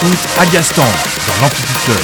écoute Agastan dans l'Amplitude Club.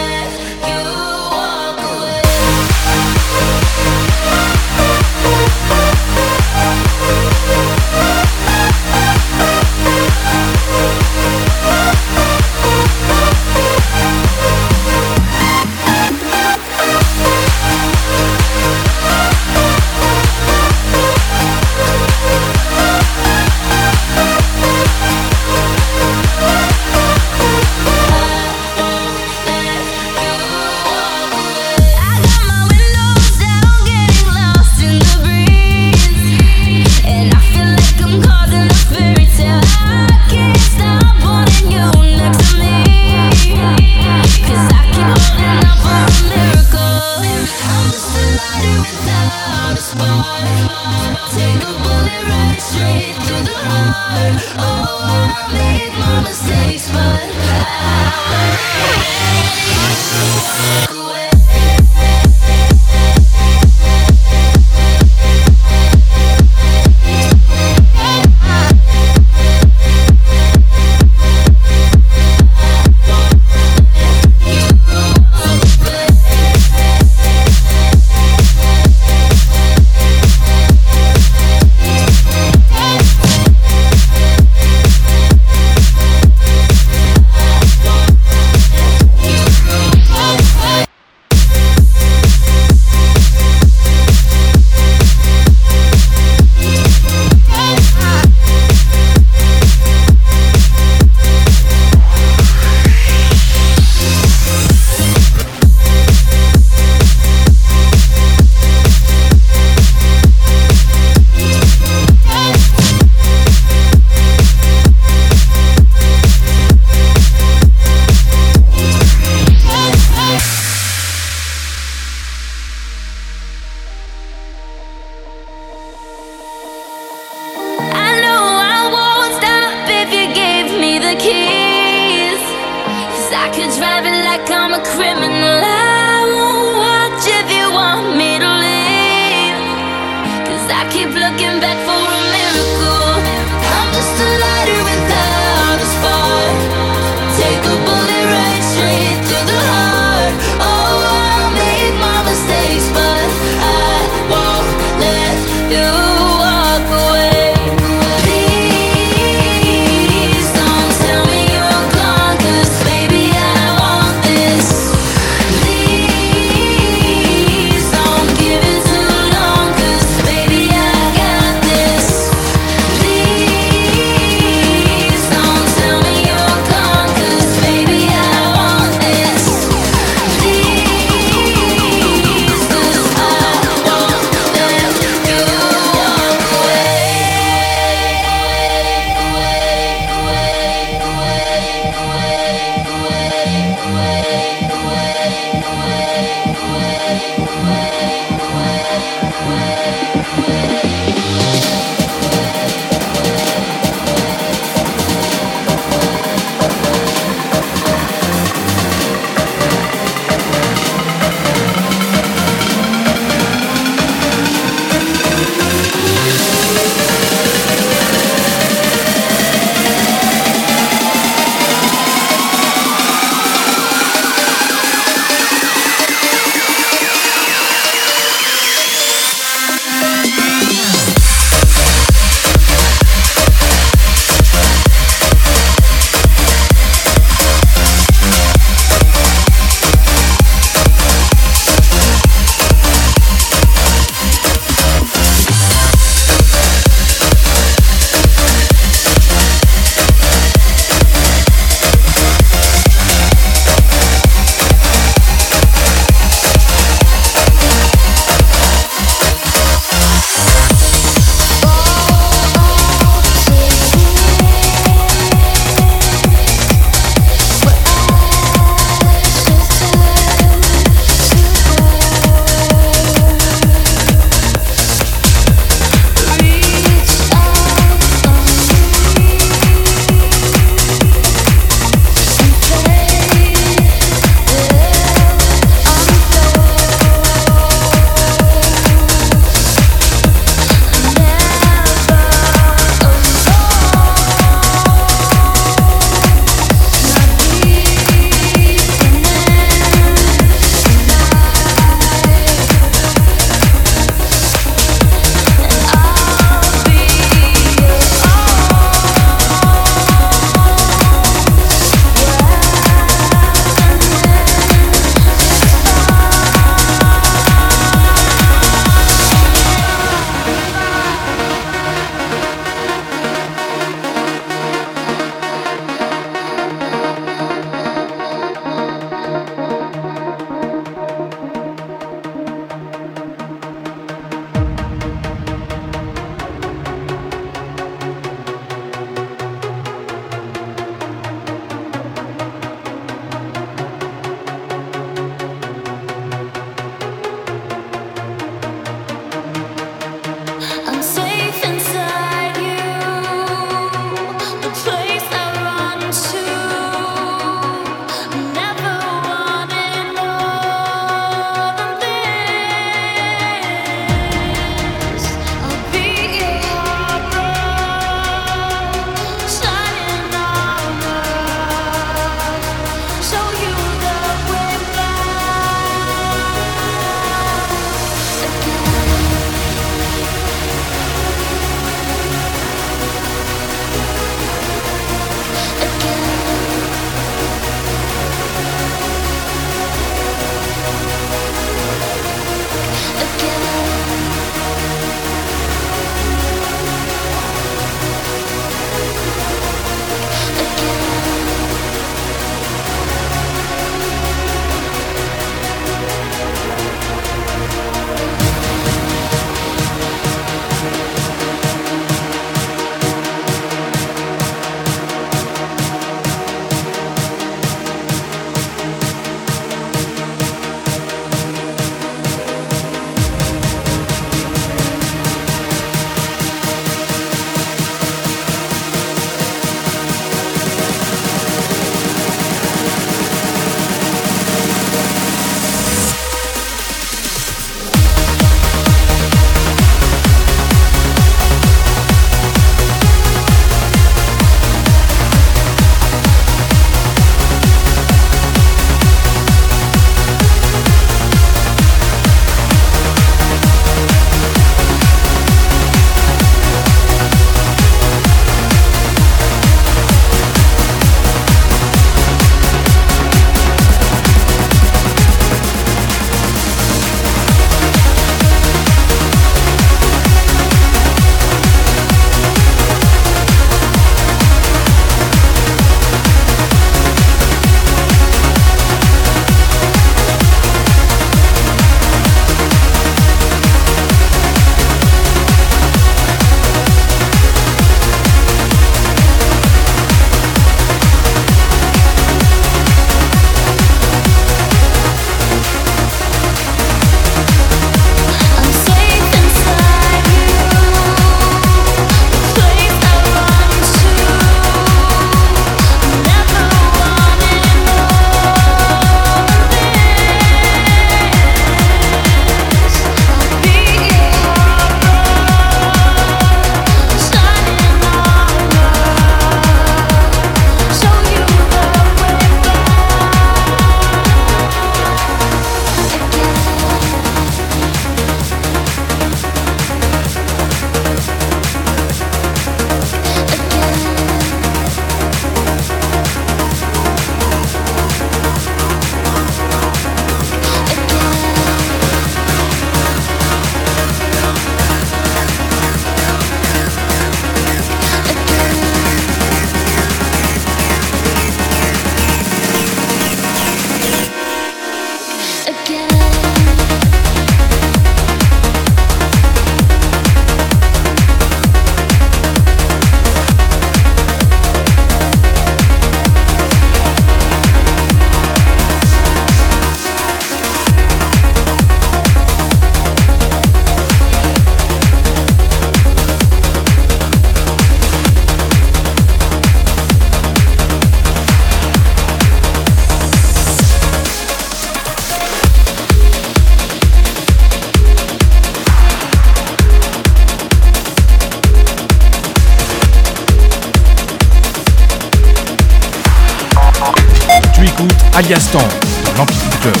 Aliastan dans l'Amplitude Club.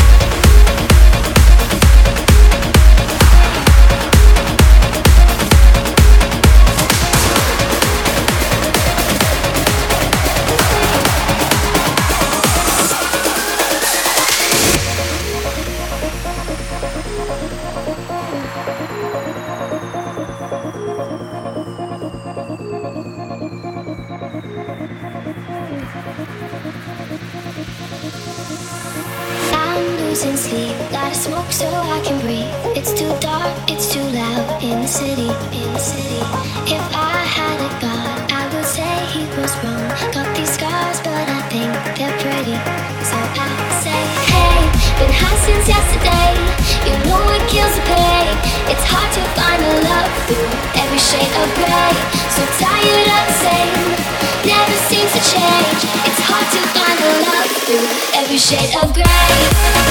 Losing sleep, gotta smoke so I can breathe. It's too dark, it's too loud in the city, in the city. If I had a god, I would say he was wrong. Got these scars, but I think they're pretty. So I say, hey, been high since yesterday. You know it kills the pain. It's hard to find a love through every shade of gray. So tired of the same, never seems to change. It's hard to find a love through every shade of gray.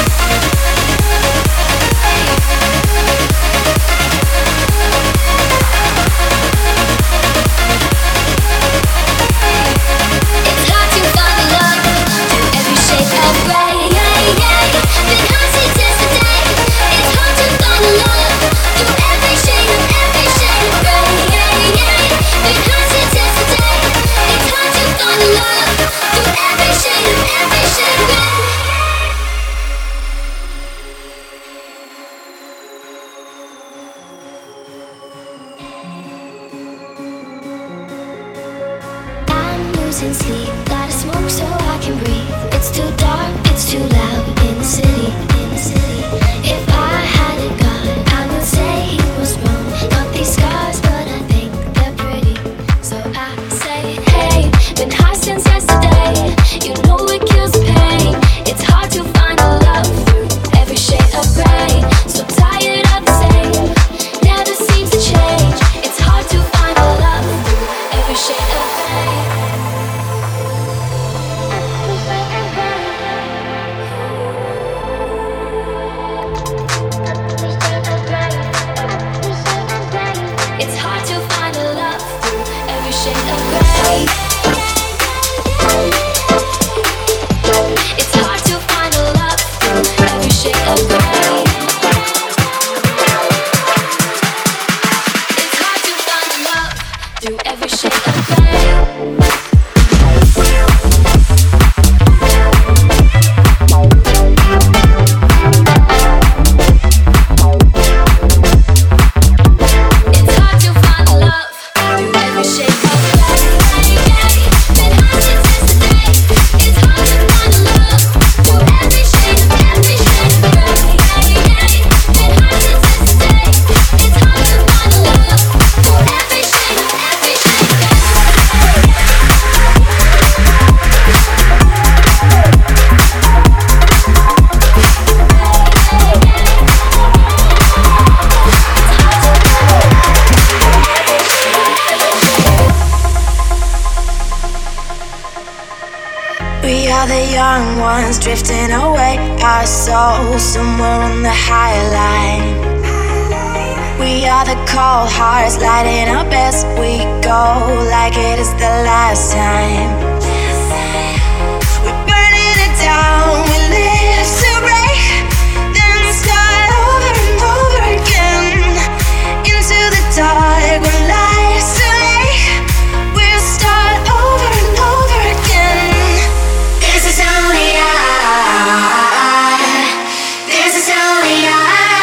Losing sleep, gotta smoke so I can breathe. It's too dark, it's too loud in the city, in the city. If I had a god, I would say he was wrong. Got these scars, but I think they're pretty. So I say, hey, been high since yesterday. You know it kills the pain. It's hard to find a love through every shade of gray. So tired of the same, never seems to change. It's hard to find a love through every shade of gray. It's hard to find a love through every shade of gray. It's hard to find a love through every shade of gray. It's hard to find a love through every shade of gray. We are the young ones drifting away, our souls somewhere on the high line. We are the cold hearts lighting our best. We go like it is the last time. We're burning it down, we live to break, then start over and over again. Into the dark when life's too late, we'll start over and over again. This is only I. This is only I.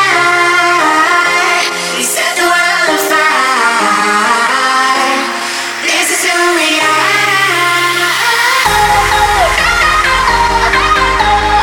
We set the world on fire. This is only I.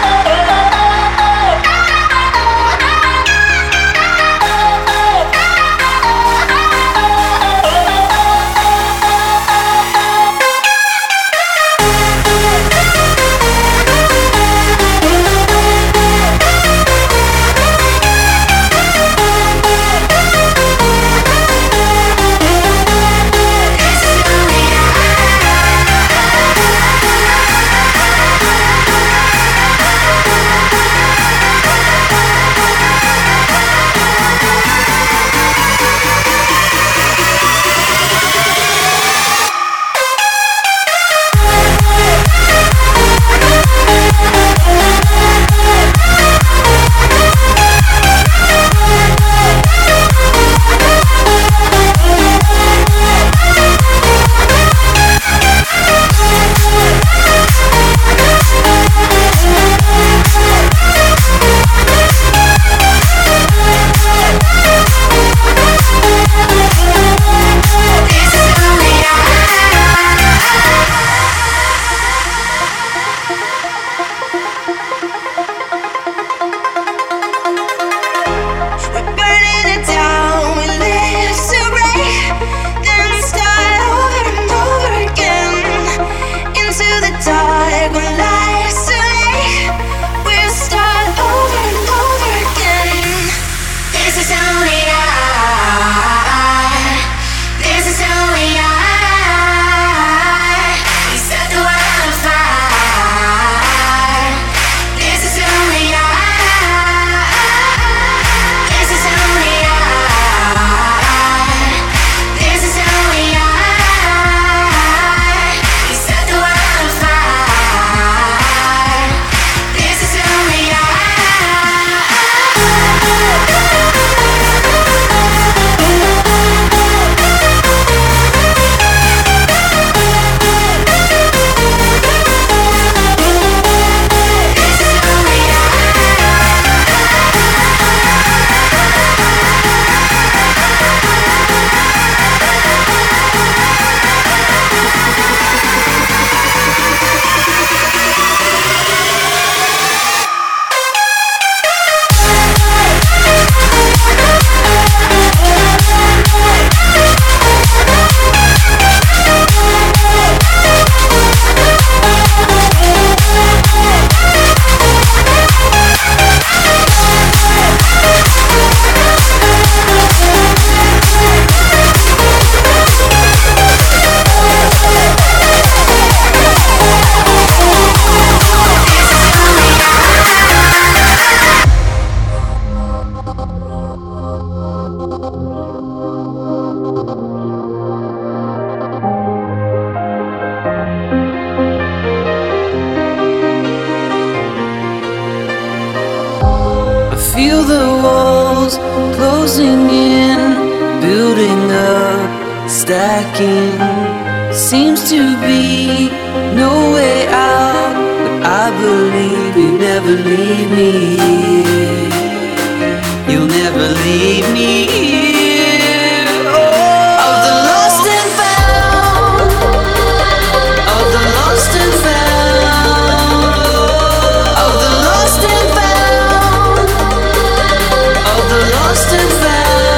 Feel the walls closing in, building up, stacking. Seems to be no way out, but I believe you never leave me here. You'll never leave me here. Oh, of the lost and found, of the lost and found, of the lost and found, of the lost and found.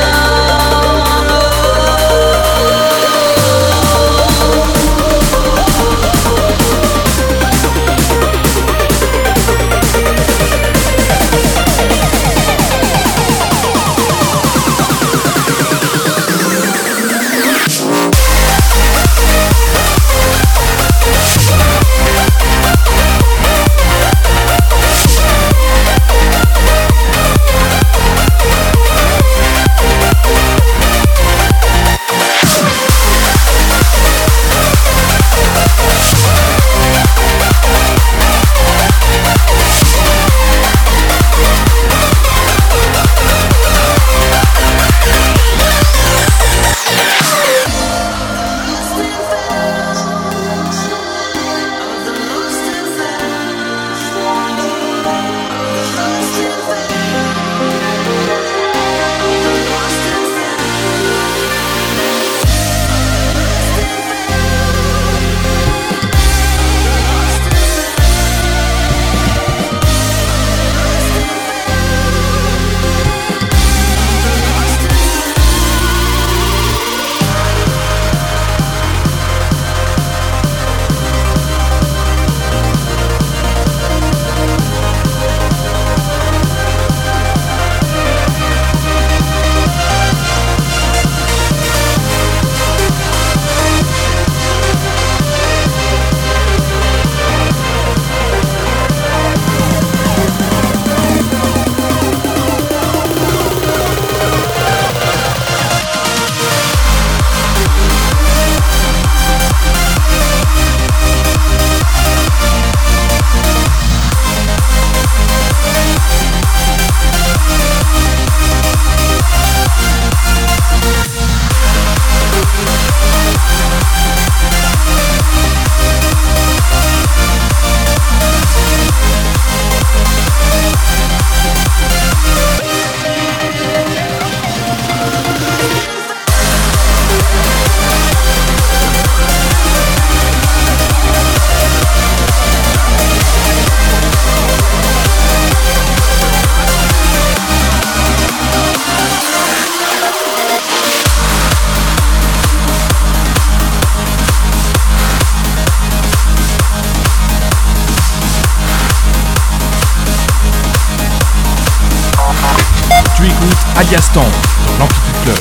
Aliastan dans l'Amplitude Club.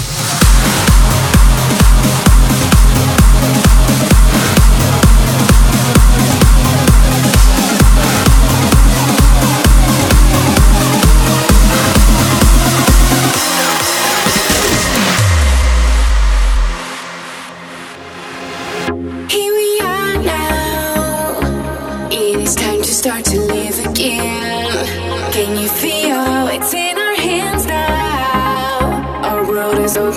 Here we are now. It is time to start to live again. Can you feel it's in our hands now? Our world is over.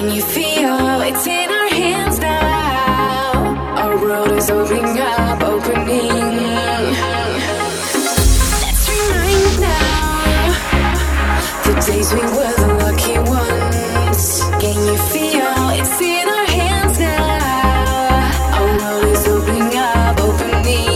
Can you feel it's in our hands now? Our world is opening up, opening. Let's remind now the days we were the lucky ones. Can you feel it's in our hands now? Our world is opening up, opening.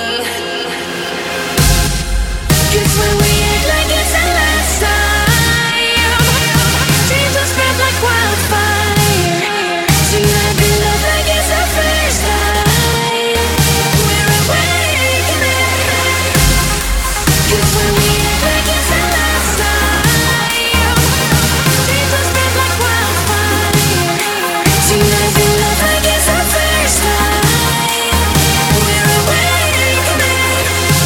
'Cause when we act like it's the last time, dreams will spread like wildfire. Tonight we love like it's the first time. We're awakening. 'Cause when we act like it's the last time, dreams will spread like wildfire. Tonight we love like it's the first time. We're awakening.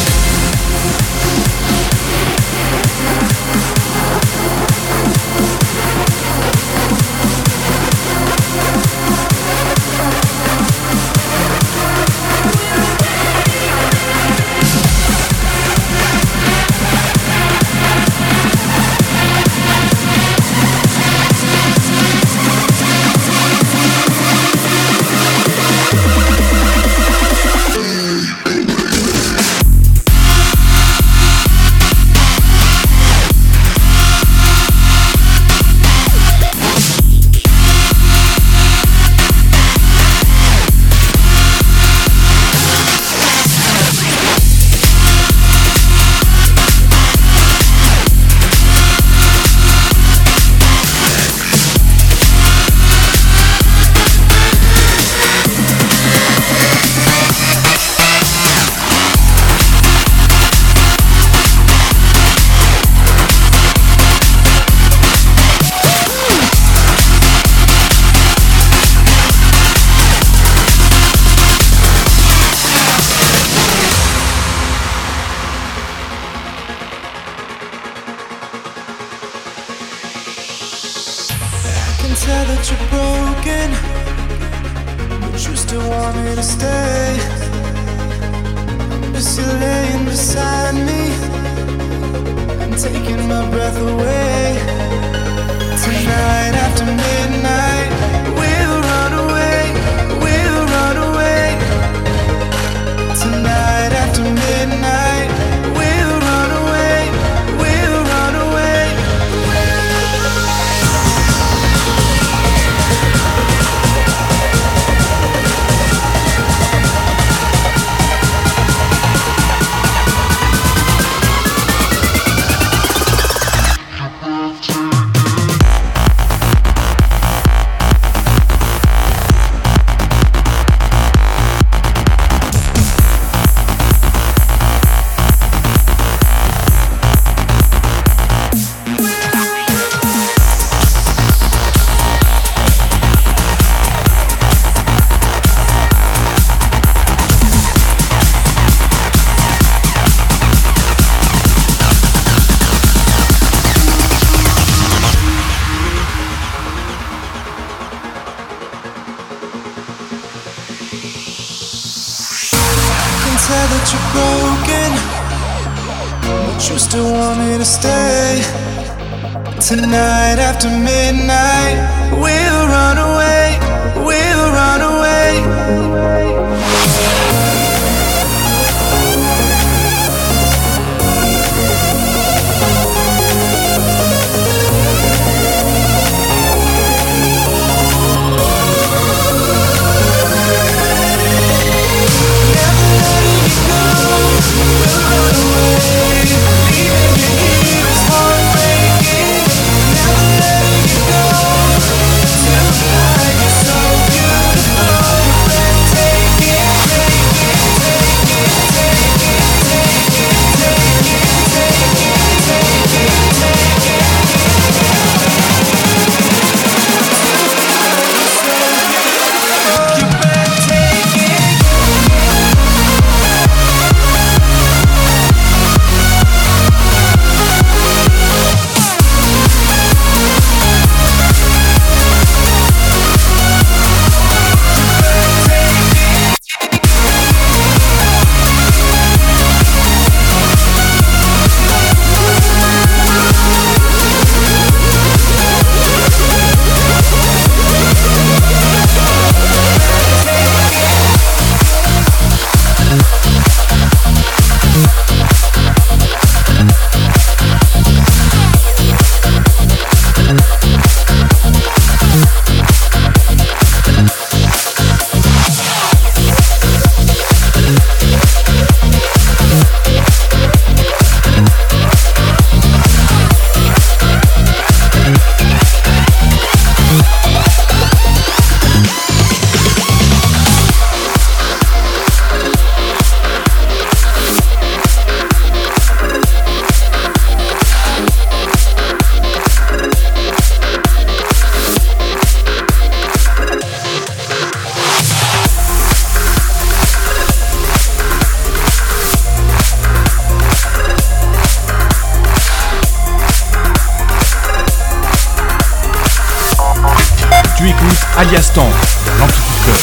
Can tell that you're broken, but you still want me to stay. Miss you laying beside me and taking my breath away. Tonight after midnight, we'll run away, we'll run away. Tonight after midnight, we'll run away, we'll run away. Tell that you're broken, but you still want me to stay. Tonight after midnight, we'll run away, we'll run away. Leaving you here is heartbreaking. Never letting you go. Tu écoutes Alias Temps, l'Amplitude Club.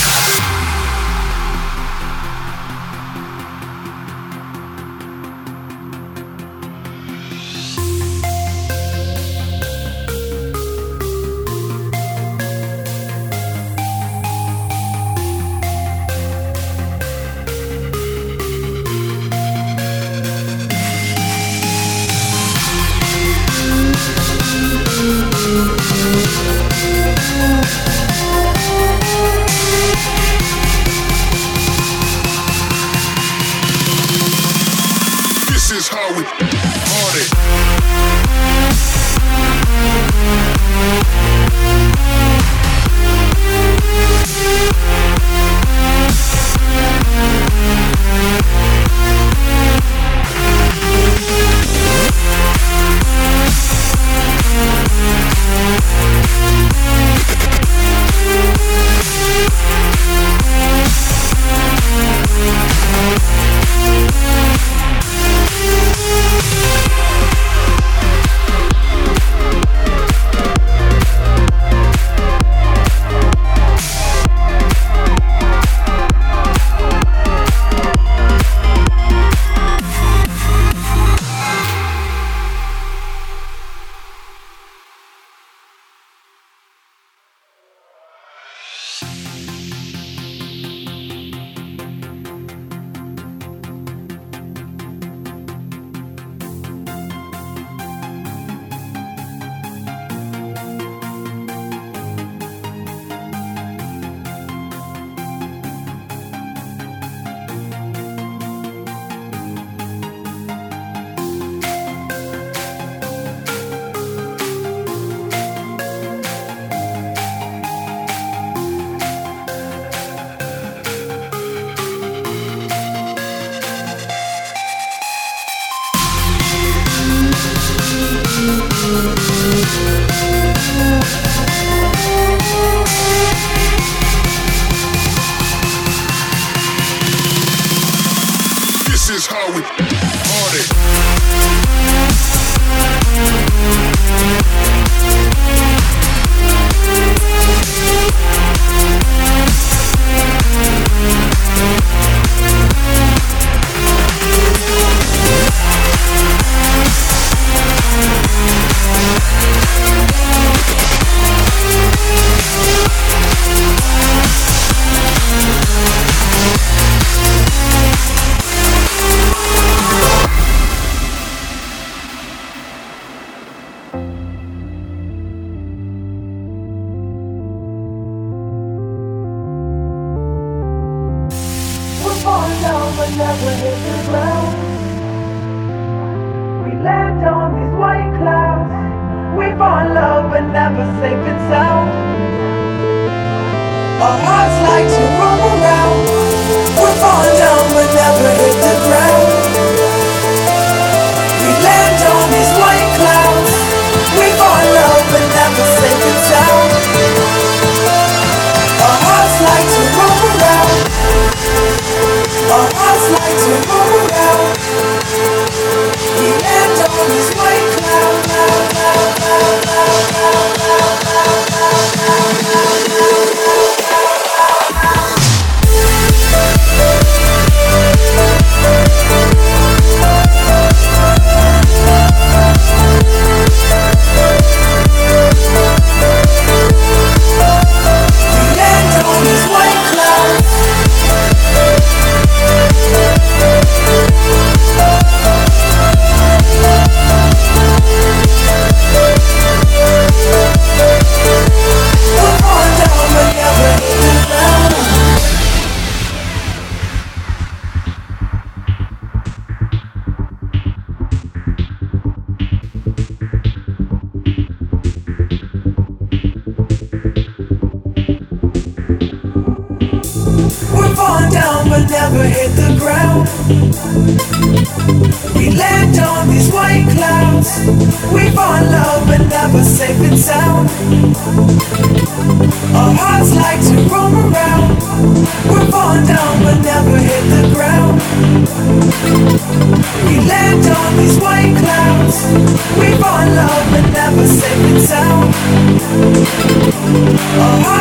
We fall in love but never safe and sound. Our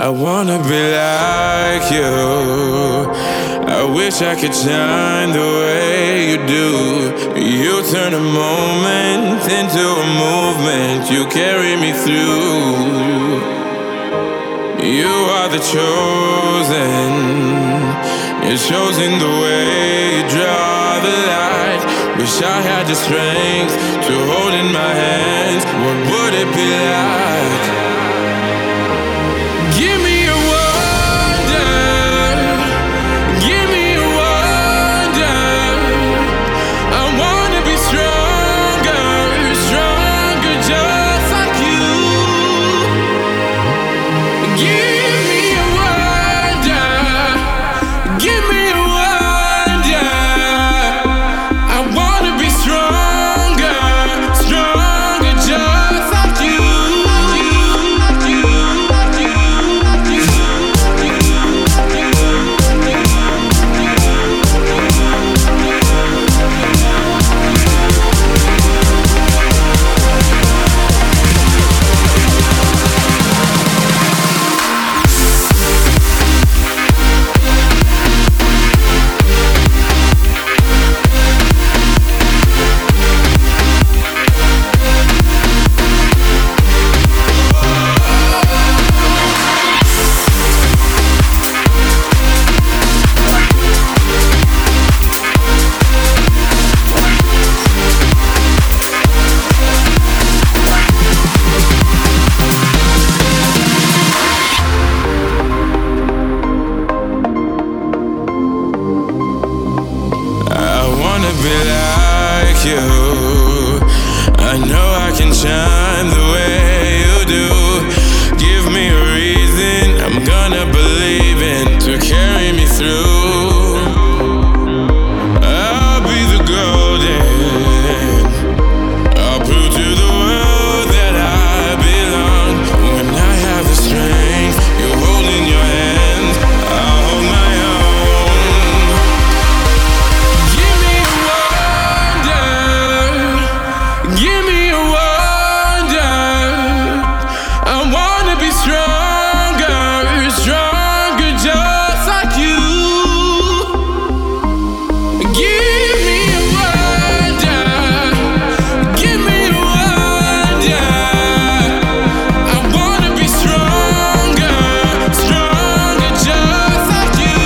I wanna be like you. I wish I could shine the way you do. You turn a moment into a movement. You carry me through. You are the chosen. You're chosen the way you draw the line. Wish I had the strength to hold in my hands. What would it be like? Give me a wonder. Give me a wonder. I wanna be stronger, stronger just like you. Give me a wonder. Give me a wonder. I wanna be stronger, stronger just like you. Be like you. I know I can shine the way you do. Give me a reason I'm gonna believe in to carry me through. I'll be the golden. I'll prove to the world that I belong. When I have the strength you hold in your hands, I'll hold my own. Give me a give me a wonder. I wanna be stronger, stronger just like you. Give me a wonder. Give me a wonder. I wanna be stronger, stronger just like you.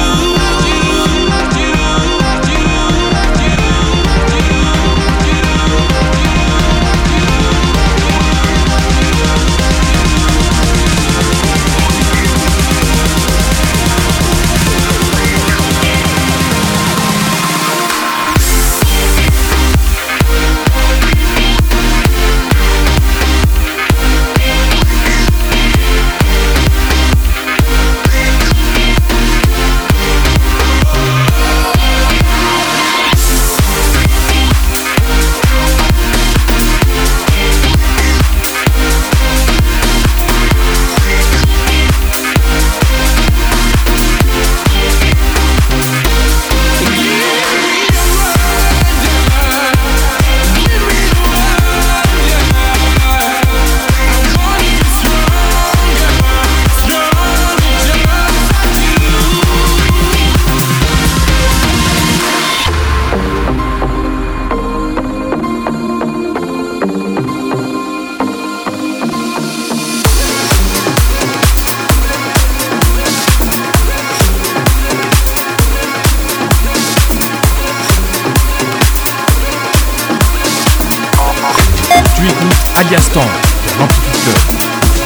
Tu écoutes Alias Temps, dans l'Amplitude Club.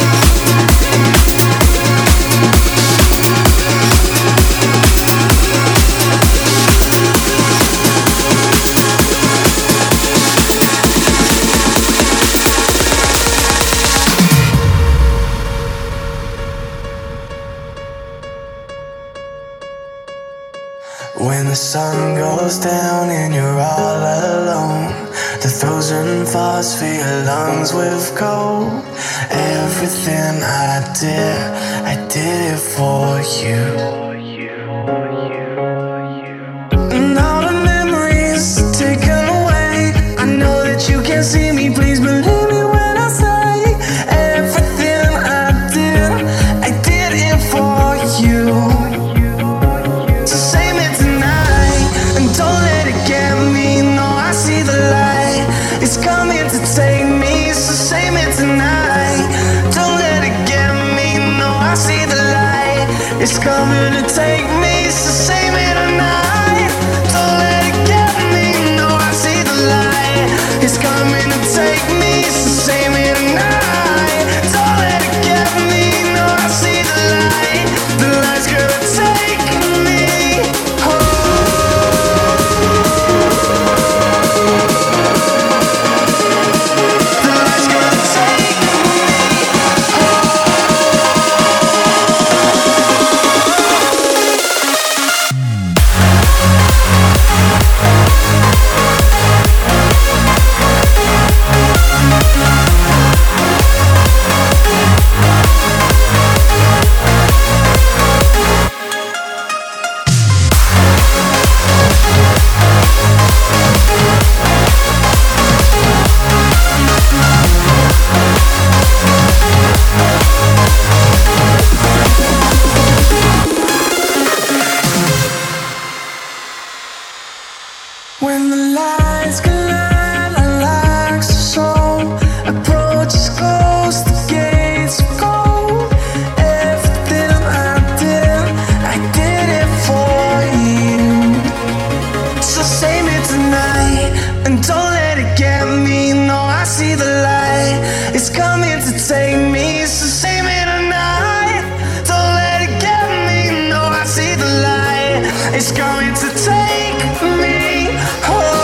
When the sun goes down and you're all alone, the frozen thoughts fill your lungs with cold. Everything I did it for you. And all the memories taken away. I know that you can see me, please believe me when I say everything I did it It's coming to take me, so save me tonight. Don't let it get me, no, I see the light. It's coming to take me, so save me tonight. Don't let it get me, no, I see the light. The light's gonna take me home. The light's gonna take me home. When the lights collide, I like the soul. Approaches close, the gates of gold. Everything I did it for you. So save me tonight, and don't let it get me. No, I see the light. It's coming to take me, so save me tonight. Don't let it get me. No, I see the light. It's coming to take me home.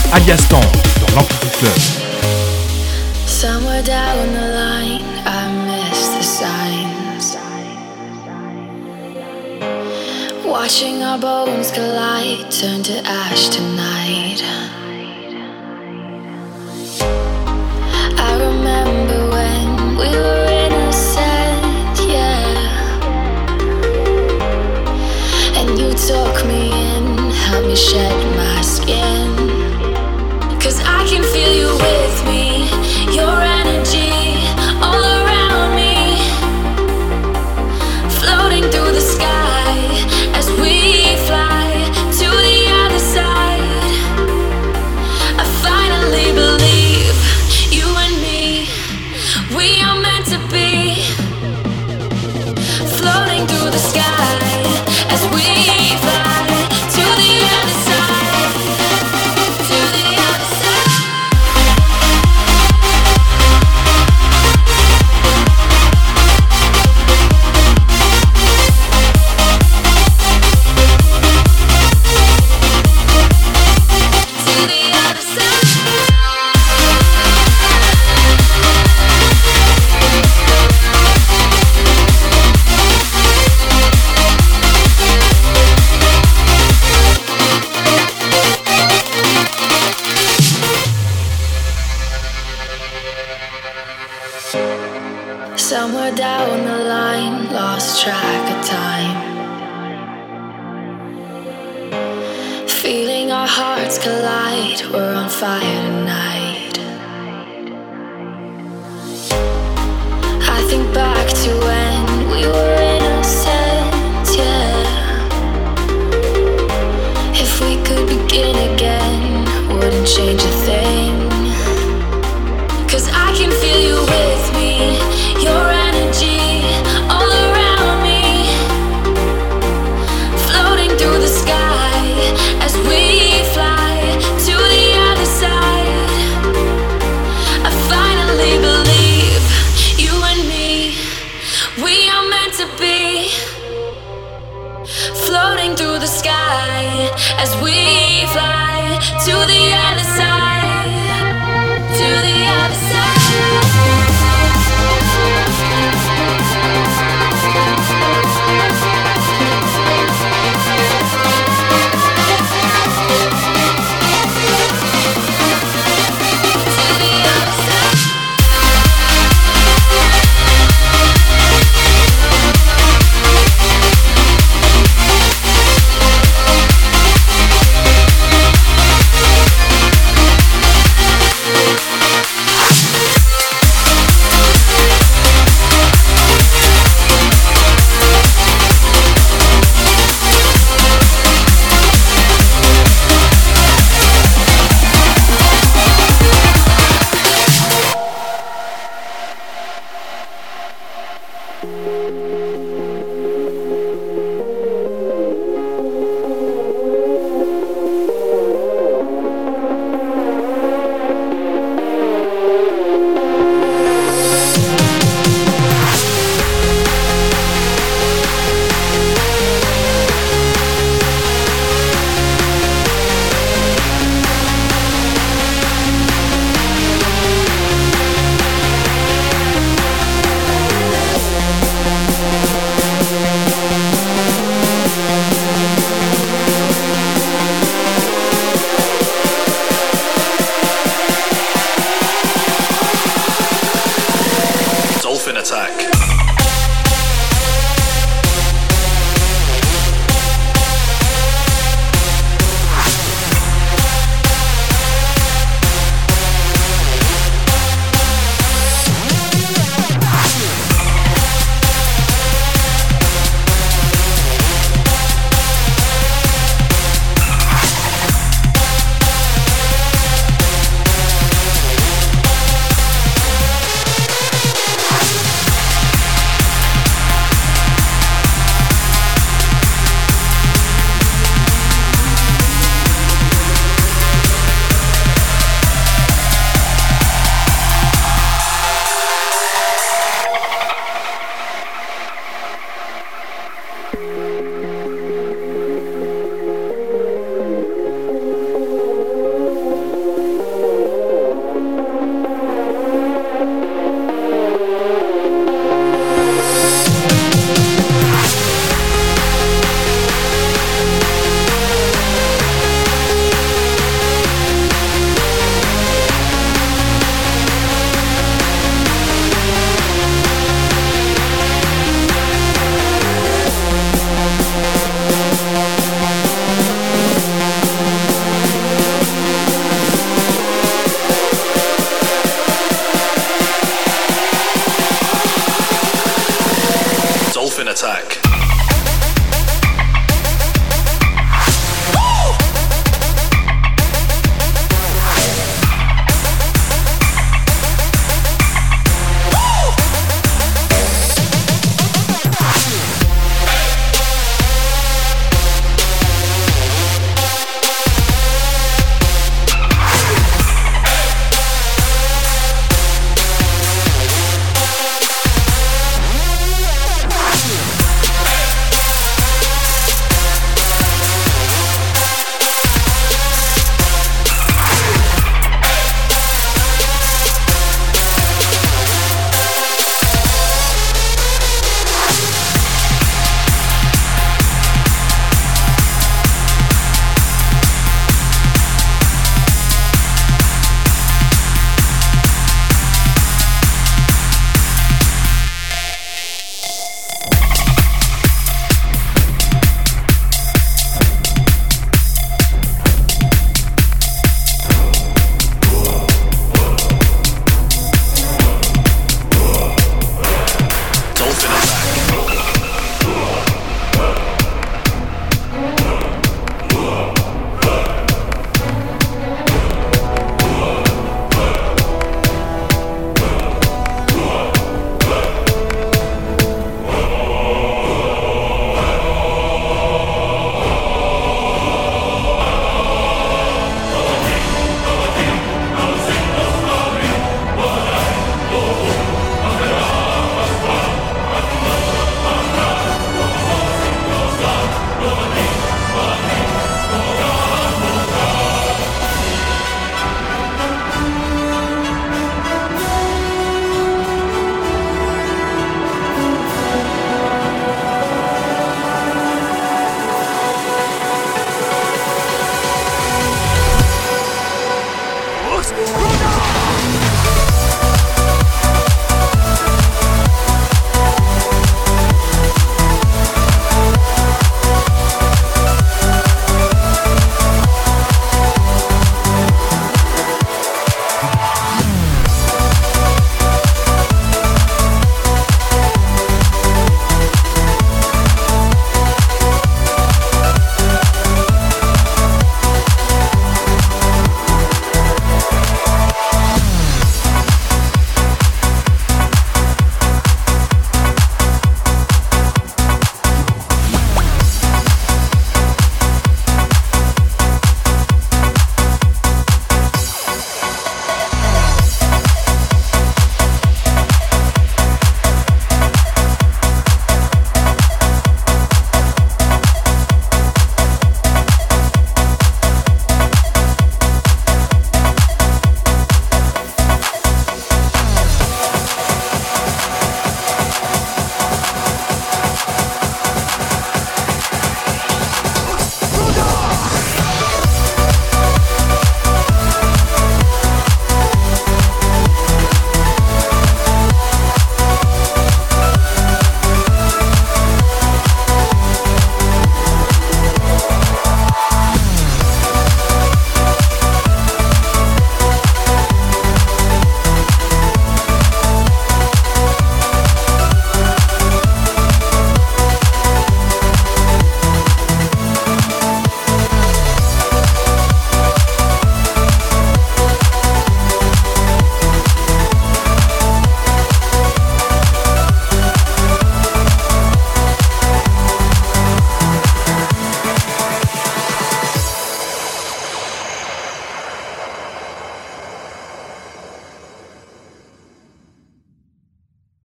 Adiastan dans l'Amplitude Club. Somewhere down the line, I miss the signs. Watching our bones collide, turn to ash tonight. I remember when we were innocent, yeah. And you took me in, helped me shed my skin. 'Cause I can feel you with me, your energy all around me, floating through the sky as we fly to the other side. I finally believe you and me, we are meant to be, floating through the sky as we fly to the other side, to the other side. Somewhere down the line, lost track of time. Feeling our hearts collide, we're on fire tonight. I think back to when we were innocent, yeah. If we could begin again, wouldn't change a thing. 'Cause I can feel you with me, your energy all around me, floating through the sky as we fly to the other side. I finally believe you and me, we are meant to be, floating through the sky as we fly to the other side, to the other side. Music.